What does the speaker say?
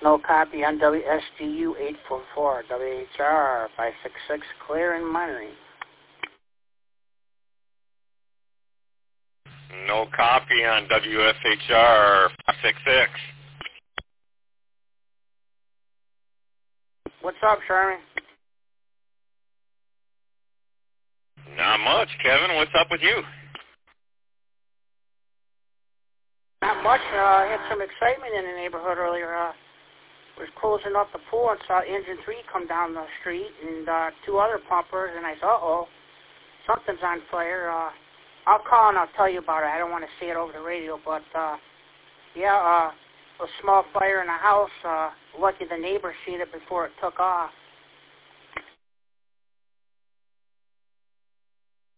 No copy on WSDU 844, WHR 566, clear and monitoring. No copy on WSHR 566. What's up, Sherman? Not much, Kevin. What's up with you? Not much. I had some excitement in the neighborhood earlier. Was closing up the pool and saw Engine 3 come down the street and two other pumpers, and I thought, uh-oh, something's on fire. I'll call and I'll tell you about it. I don't want to say it over the radio, but, a small fire in the house. Lucky the neighbors seen it before it took off.